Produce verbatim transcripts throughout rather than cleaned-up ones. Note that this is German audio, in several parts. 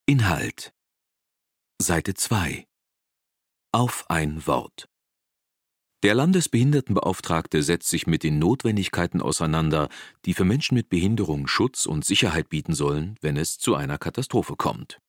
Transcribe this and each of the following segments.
Inhalt Seite zwei Auf ein Wort. Der Landesbehindertenbeauftragte setzt sich mit den Notwendigkeiten auseinander, die für Menschen mit Behinderung Schutz und Sicherheit bieten sollen, wenn es zu einer Katastrophe kommt.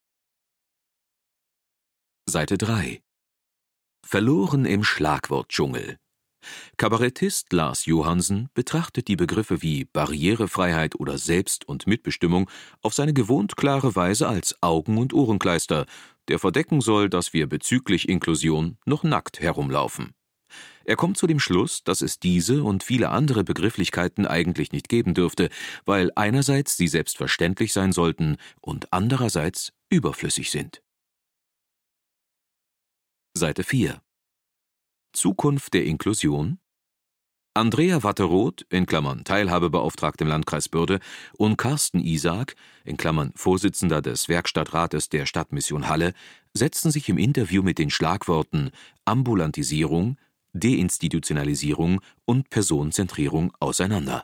Seite drei Verloren im Schlagwortdschungel. Kabarettist Lars Johansen betrachtet die Begriffe wie Barrierefreiheit oder Selbst- und Mitbestimmung auf seine gewohnt klare Weise als Augen- und Ohrenkleister, der verdecken soll, dass wir bezüglich Inklusion noch nackt herumlaufen. Er kommt zu dem Schluss, dass es diese und viele andere Begrifflichkeiten eigentlich nicht geben dürfte, weil einerseits sie selbstverständlich sein sollten und andererseits überflüssig sind. Seite vier Zukunft der Inklusion. Andrea Watteroth in Klammern Teilhabebeauftragte im Landkreis Bürde und Carsten Isaak in Klammern Vorsitzender des Werkstattrates der Stadtmission Halle setzen sich im Interview mit den Schlagworten Ambulantisierung, Deinstitutionalisierung und Personenzentrierung auseinander.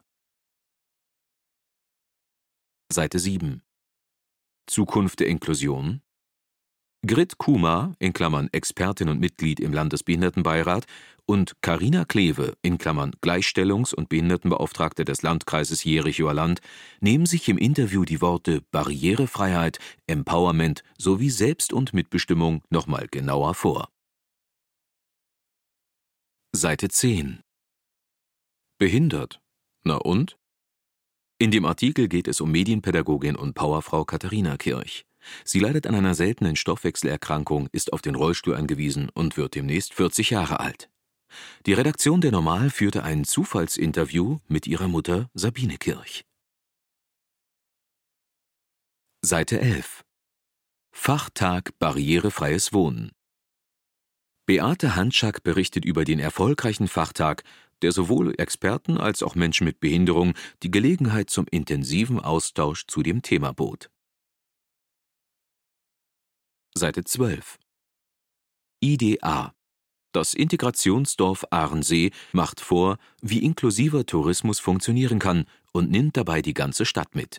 Seite sieben Zukunft der Inklusion. Grit Kuma in Klammern Expertin und Mitglied im Landesbehindertenbeirat und Carina Kleve in Klammern Gleichstellungs- und Behindertenbeauftragte des Landkreises Jerichower Land nehmen sich im Interview die Worte Barrierefreiheit, Empowerment sowie Selbst- und Mitbestimmung nochmal genauer vor. Seite zehn Behindert? Na und? In dem Artikel geht es um Medienpädagogin und Powerfrau Katharina Kirch. Sie leidet an einer seltenen Stoffwechselerkrankung, ist auf den Rollstuhl angewiesen und wird demnächst vierzig Jahre alt. Die Redaktion der Normal führte ein Zufallsinterview mit ihrer Mutter Sabine Kirch. Seite elf Fachtag Barrierefreies Wohnen. Beate Hanschak berichtet über den erfolgreichen Fachtag, der sowohl Experten als auch Menschen mit Behinderung die Gelegenheit zum intensiven Austausch zu dem Thema bot. Seite zwölf I D A. Das Integrationsdorf Ahrensee macht vor, wie inklusiver Tourismus funktionieren kann und nimmt dabei die ganze Stadt mit.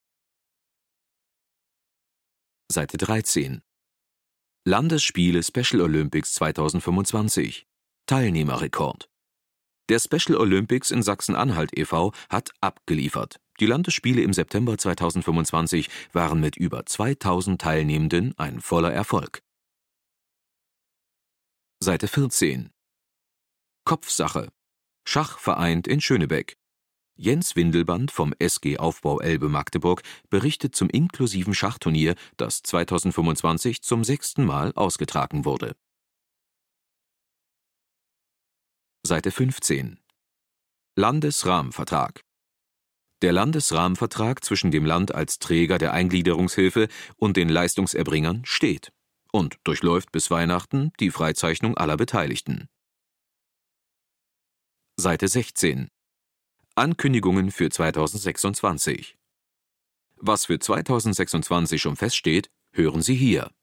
Seite dreizehn Landesspiele Special Olympics zweitausendfünfundzwanzig. Teilnehmerrekord. Der Special Olympics in Sachsen-Anhalt e V hat abgeliefert. Die Landesspiele im September zweitausendfünfundzwanzig waren mit über zweitausend Teilnehmenden ein voller Erfolg. Seite vierzehn Kopfsache. Schach vereint in Schönebeck. Jens Windelband vom S G Aufbau Elbe Magdeburg berichtet zum inklusiven Schachturnier, das zweitausendfünfundzwanzig zum sechsten Mal ausgetragen wurde. Seite fünfzehn Landesrahmenvertrag. Der Landesrahmenvertrag zwischen dem Land als Träger der Eingliederungshilfe und den Leistungserbringern steht und durchläuft bis Weihnachten die Freizeichnung aller Beteiligten. Seite sechzehn Ankündigungen für zweitausendsechsundzwanzig. Was für zweitausendsechsundzwanzig schon feststeht, hören Sie hier.